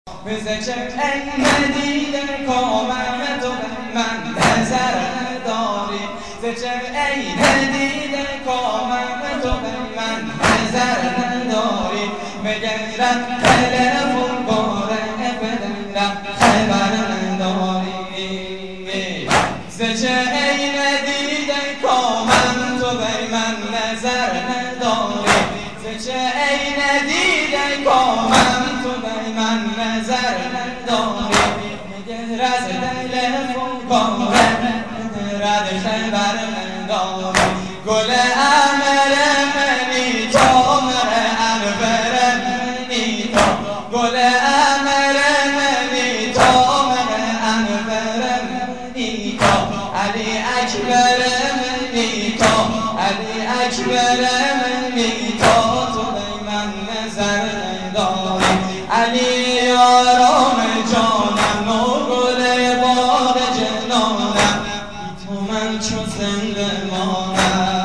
بزچه این ندیده کامم تو من نظر نداری زچه این ندیده کامم تو من نظر نداری مگرم تلفون باره بدنم خبر نداری زچه این ندیده کامم تو من نظر نداری زچه این ندیده کامم تو من نظر نداری مگر از تلفون باره رد خبر نداری گل امر منی تو مر انور منی تو گل امر منی تو مر انور منی تو علی اکبر منی تو علی اکبر منی تو من نظر نداری علی یارم جانم و گل باغ جنانم تو من چو زنده مانم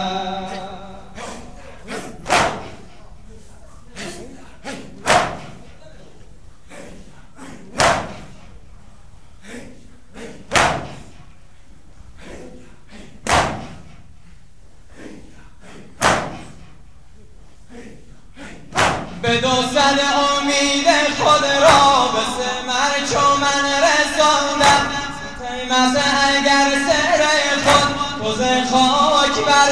به دوصد امید خود را به ثمر چو من رساندم تیمس اگر سر خود تو ز خاک بر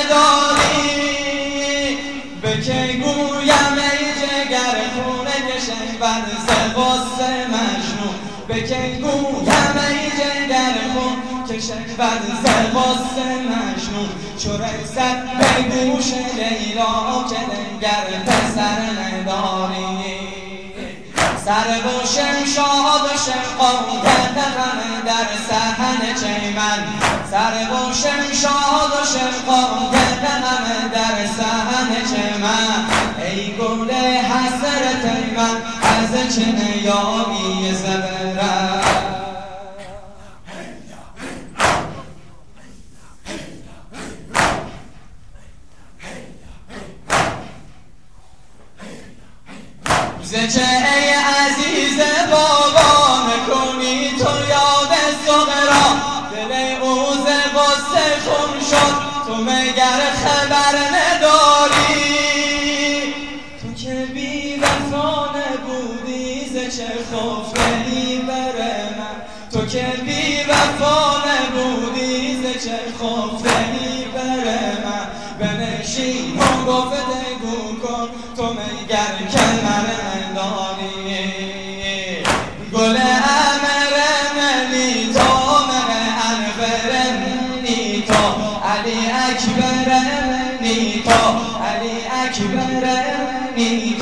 نداری به که گویم ای جگر خونه کشنبند ز غصه مجنون به که گویم ای جگر خون کشنبند ز غصه مجنون چو رسد به گوش لیلا که دگر پسر نداری سر و شمشاد و شمقان کرده همه در صحن چیمن سر و شمشاد و شمقان کرده همه در صحن چیمن ای گل حسرت من از چه نیابی زبرم زچه ای عزیز بابا نکنی تو یاد صغرا دل او ز غصه خون شد تو مگر خبر نداری تو که بی وفا نبودی زچه خفته بر من تو که بی وفا نبودی زچه خفته بر من بنشین و گفتگو کن تو مگر کمر نداری گل امر منی تو مر انور منی تو علی اکبر منی تو علی اکبر منی